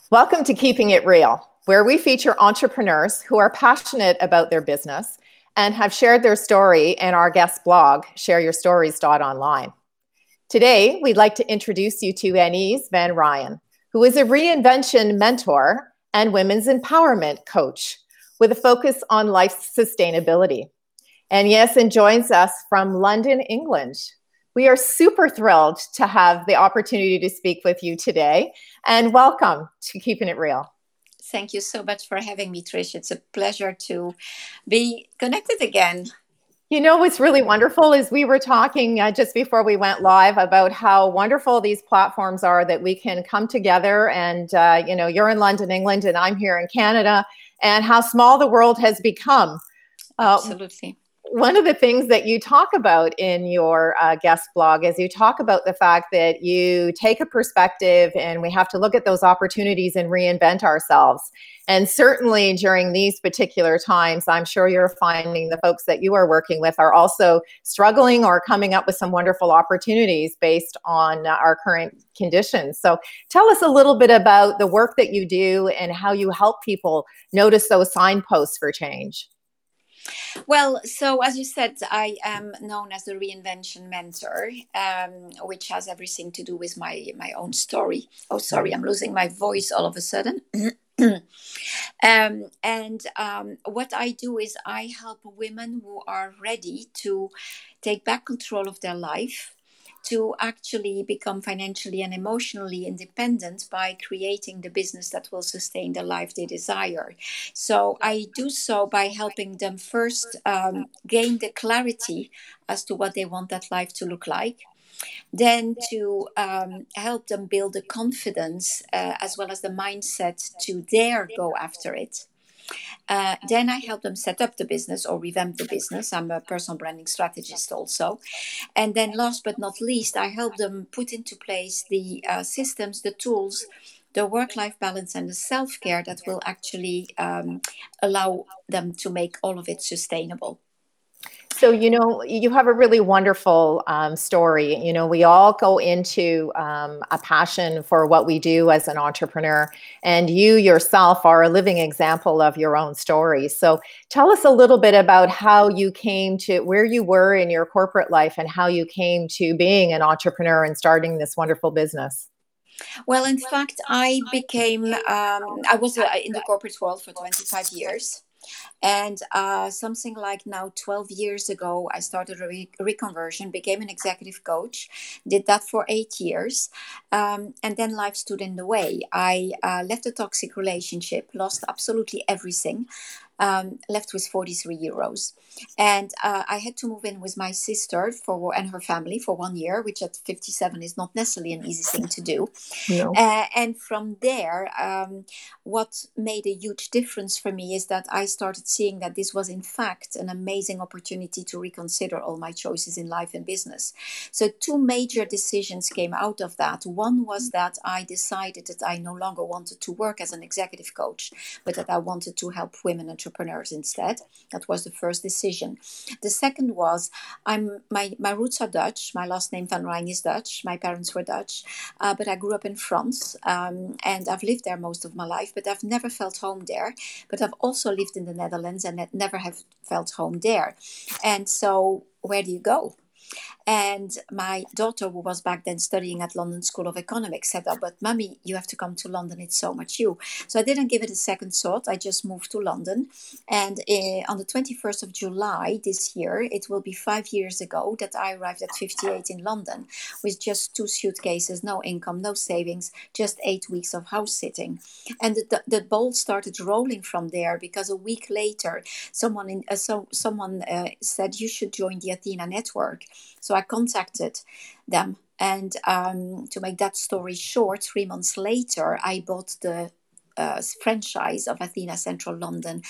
Welcome to Keeping It Real, where we feature entrepreneurs who are passionate about their business and have shared their story in our guest blog, shareyourstories.online. Today, we'd like to introduce you to Anise Van Ryan, who is a reinvention mentor and women's empowerment coach with a focus on life sustainability. And yes, and joins us from London, England. We are super thrilled to have the opportunity to speak with you today, and welcome to Keeping It Real. Thank you so much for having me, Trish. It's a pleasure to be connected again. You know, what's really wonderful is we were talking just before we went live about how wonderful these platforms are that we can come together and, you're in London, England, and I'm here in Canada, and how small the world has become. Absolutely. One of the things that you talk about in your guest blog is you talk about the fact that you take a perspective and we have to look at those opportunities and reinvent ourselves. And certainly during these particular times, I'm sure you're finding the folks that you are working with are also struggling or coming up with some wonderful opportunities based on our current conditions. So tell us a little bit about the work that you do and how you help people notice those signposts for change. Well, so as you said, I am known as the reinvention mentor, which has everything to do with my own story. Oh, sorry, I'm losing my voice all of a sudden. What I do is I help women who are ready to take back control of their life, to actually become financially and emotionally independent by creating the business that will sustain the life they desire. So I do so by helping them first gain the clarity as to what they want that life to look like, then to help them build the confidence as well as the mindset to dare go after it. Then I help them set up the business or revamp the business. I'm a personal branding strategist also. And then last but not least, I help them put into place the systems, the tools, the work-life balance and the self-care that will actually allow them to make all of it sustainable. So, you have a really wonderful story. We all go into a passion for what we do as an entrepreneur, and you yourself are a living example of your own story. So, tell us a little bit about how you came to where you were in your corporate life and how you came to being an entrepreneur and starting this wonderful business. Well, in fact, I was in the corporate world for 25 years. And something like now 12 years ago, I started a reconversion, became an executive coach, did that for 8 years. And then life stood in the way. I left a toxic relationship, lost absolutely everything, left with 43 euros. And I had to move in with my sister and her family for 1 year, which at 57 is not necessarily an easy thing to do. No. And from there, what made a huge difference for me is that I started seeing that this was, in fact, an amazing opportunity to reconsider all my choices in life and business. So, two major decisions came out of that. One was that I decided that I no longer wanted to work as an executive coach, but that I wanted to help women entrepreneurs instead. That was the first decision. The second was my roots are Dutch. My last name Van Rijn is Dutch. My parents were Dutch, but I grew up in France, and I've lived there most of my life, but I've never felt home there. But I've also lived in the Netherlands and never have felt home there. And so where do you go? And my daughter, who was back then studying at London School of Economics, said, "Oh, but mummy, you have to come to London. It's so much you." So I didn't give it a second thought. I just moved to London. And on the 21st of July this year, it will be 5 years ago that I arrived at 58 in London with just 2 suitcases, no income, no savings, just 8 weeks of house sitting. And the ball started rolling from there because a week later, someone said, "You should join the Athena Network." So I contacted them. And to make that story short, 3 months later, I bought the franchise of Athena Central London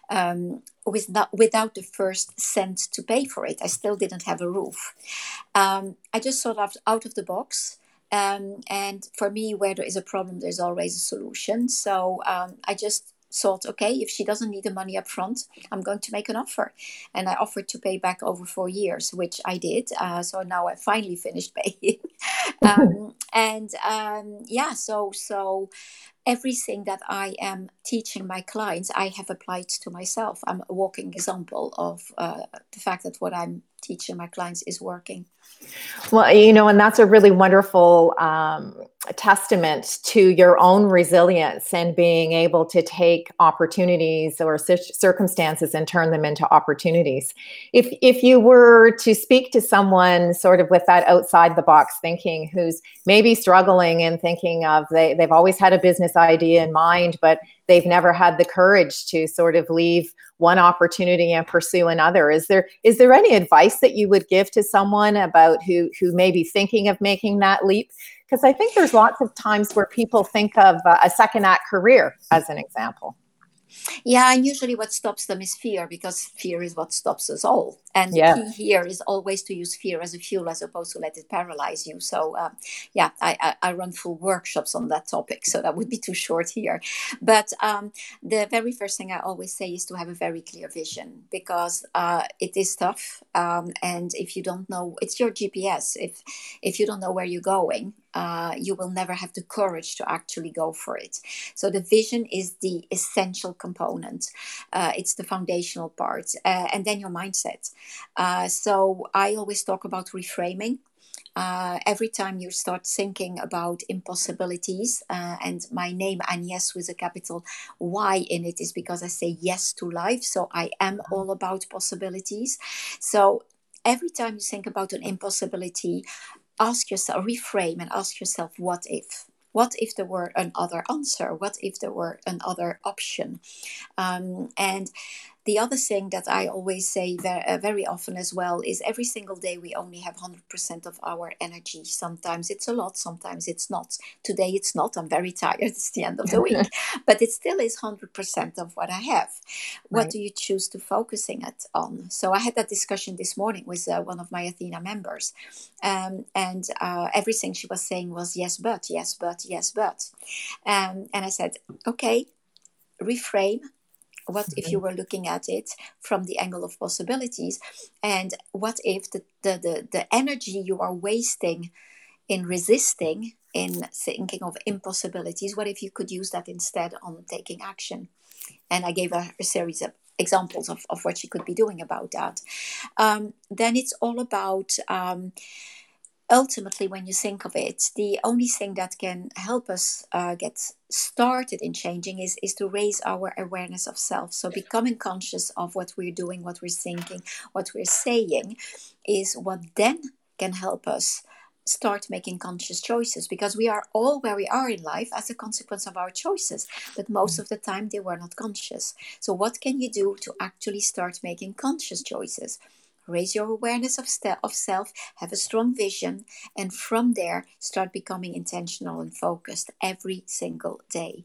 without the first cent to pay for it. I still didn't have a roof. I just thought out of the box. And for me, where there is a problem, there's always a solution. So I just thought, okay, if she doesn't need the money up front, I'm going to make an offer. And I offered to pay back over 4 years, which I did. So now I finally finished paying. Yeah, so everything that I am teaching my clients, I have applied to myself. I'm a walking example of the fact that what I'm teaching my clients is working. Well, and that's a really wonderful testament to your own resilience and being able to take opportunities or circumstances and turn them into opportunities. If you were to speak to someone sort of with that outside the box thinking, who's maybe struggling and thinking of they've always had a business idea in mind, but they've never had the courage to sort of leave one opportunity and pursue another. Is there any advice that you would give to someone about who may be thinking of making that leap? Because I think there's lots of times where people think of a second act career as an example. Yeah, and usually what stops them is fear, because fear is what stops us all. And the Yeah. key here is always to use fear as a fuel as opposed to let it paralyze you. So, yeah, I run full workshops on that topic, so that would be too short here. But the very first thing I always say is to have a very clear vision, because it is tough. And if you don't know, it's your GPS. If you don't know where you're going, you will never have the courage to actually go for it. So the vision is the essential component. It's the foundational part, and then your mindset. So I always talk about reframing. Every time you start thinking about impossibilities, and my name Agnes with a capital Y in it is because I say yes to life. So I am all about possibilities. So every time you think about an impossibility, ask yourself, reframe and ask yourself, what if? What if there were another answer? What if there were another option? And the other thing that I always say very often as well is every single day we only have 100% of our energy. Sometimes it's a lot, sometimes it's not. Today it's not. I'm very tired. It's the end of the week. But it still is 100% of what I have. What Right. do you choose to focusing it on? So I had that discussion this morning with one of my Athena members. And everything she was saying was yes, but, yes, but, yes, but. And I said, okay, reframe. What if you were looking at it from the angle of possibilities? And what if the energy you are wasting in resisting, in thinking of impossibilities, what if you could use that instead on taking action? And I gave her a series of examples of what she could be doing about that. Then it's all about ultimately, when you think of it, the only thing that can help us get started in changing is to raise our awareness of self. So becoming conscious of what we're doing, what we're thinking, what we're saying is what then can help us start making conscious choices, because we are all where we are in life as a consequence of our choices, but most of the time they were not conscious. So what can you do to actually start making conscious choices? Raise your awareness of self, have a strong vision, and from there start becoming intentional and focused every single day.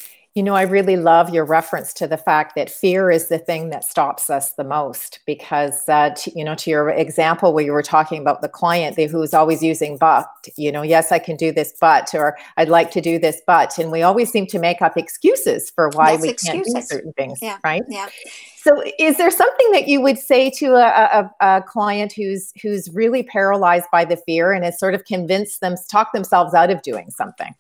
I really love your reference to the fact that fear is the thing that stops us the most, because, to your example where you were talking about the client who's always using but, yes, I can do this, but, or I'd like to do this, but, and we always seem to make up excuses for why That's we can't do excuses. certain things, Yeah, right? yeah. So is there something that you would say to a client who's really paralyzed by the fear and has sort of talked themselves out of doing something?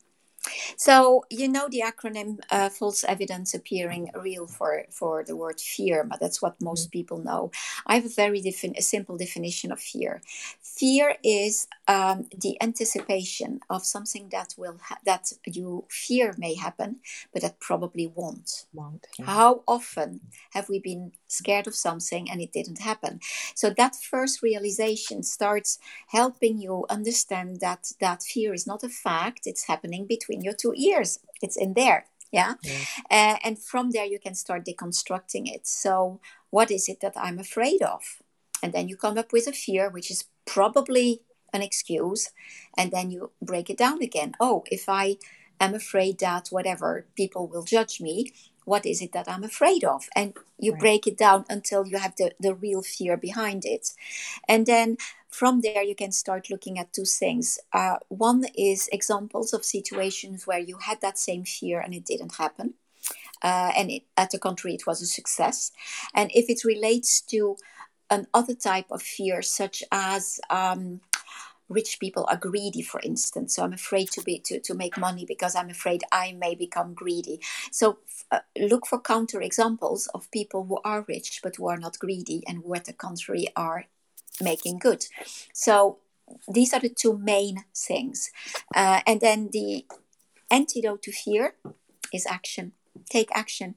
So you know the acronym false evidence appearing real for the word fear, but that's what most people know. I have a very a simple definition of fear. Fear is the anticipation of something that that you fear may happen, but that probably won't. Yeah. How often have we been scared of something and it didn't happen? So that first realization starts helping you understand that that fear is not a fact. It's happening between your two ears. It's in there. Yeah. Yeah. And from there, you can start deconstructing it. So, what is it that I'm afraid of? And then you come up with a fear, which is probably an excuse. And then you break it down again. Oh, if I am afraid that whatever people will judge me, what is it that I'm afraid of? And you Right. break it down until you have the real fear behind it. And then from there, you can start looking at two things. One is examples of situations where you had that same fear and it didn't happen. At the contrary, it was a success. And if it relates to another type of fear, such as rich people are greedy, for instance. So I'm afraid to make money because I'm afraid I may become greedy. So look for counter examples of people who are rich but who are not greedy, and who at the contrary are making good. So these are the two main things. And then the antidote to fear is action. Take action.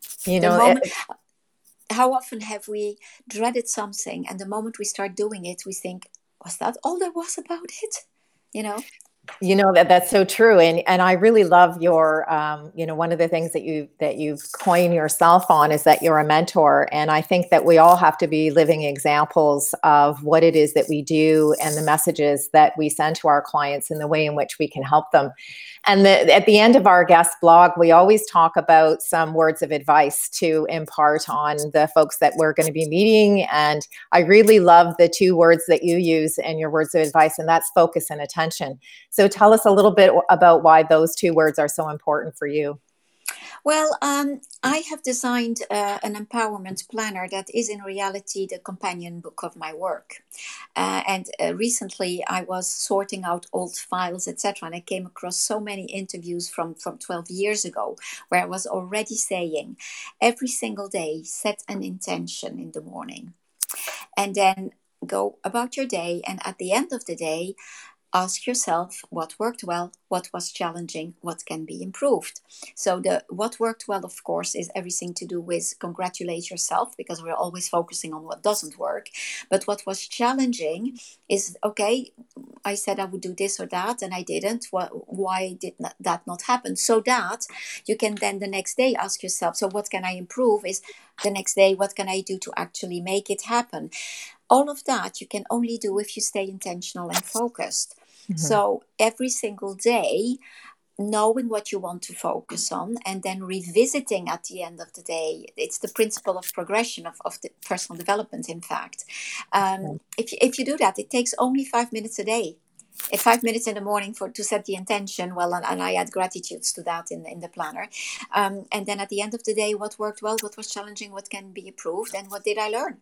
How often have we dreaded something, and the moment we start doing it, we think, was that all there was about it? That's so true. And I really love your, one of the things that you've coined yourself on is that you're a mentor. And I think that we all have to be living examples of what it is that we do and the messages that we send to our clients and the way in which we can help them. And at the end of our guest blog, we always talk about some words of advice to impart on the folks that we're going to be meeting. And I really love the two words that you use in your words of advice, and that's focus and attention. So tell us a little bit about why those two words are so important for you. Well, I have designed an empowerment planner that is in reality the companion book of my work. And recently I was sorting out old files, etc. And I came across so many interviews from 12 years ago where I was already saying, every single day, set an intention in the morning. And then go about your day. And at the end of the day, ask yourself what worked well, what was challenging, what can be improved. So the what worked well, of course, is everything to do with congratulate yourself, because we're always focusing on what doesn't work. But what was challenging is, okay, I said I would do this or that and I didn't. Why did that not happen? So that you can then the next day ask yourself, so what can I improve? Is the next day, what can I do to actually make it happen? All of that you can only do if you stay intentional and focused. Mm-hmm. So every single day, knowing what you want to focus on and then revisiting at the end of the day. It's the principle of progression of the personal development, in fact. If you do that, it takes only 5 minutes a day. 5 minutes in the morning to set the intention. Well, and I add gratitudes to that in the planner. And then at the end of the day, what worked well, what was challenging, what can be improved, and what did I learn?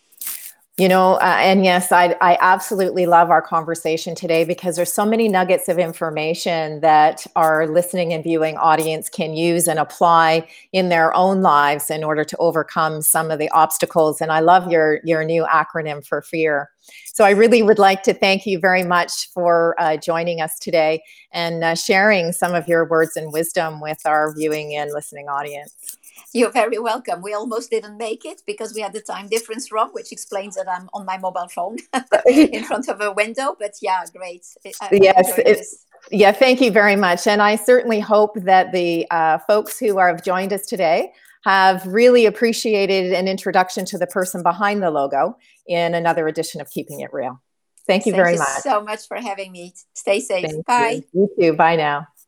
And yes, I absolutely love our conversation today, because there's so many nuggets of information that our listening and viewing audience can use and apply in their own lives in order to overcome some of the obstacles. And I love your new acronym for fear. So I really would like to thank you very much for joining us today and sharing some of your words and wisdom with our viewing and listening audience. You're very welcome. We almost didn't make it because we had the time difference wrong, which explains that I'm on my mobile phone in front of a window. But yeah, great. Yeah, thank you very much. And I certainly hope that the folks who have joined us today have really appreciated an introduction to the person behind the logo in another edition of Keeping It Real. Thank you very much. Thank you so much for having me. Stay safe. Bye. You too. Bye now.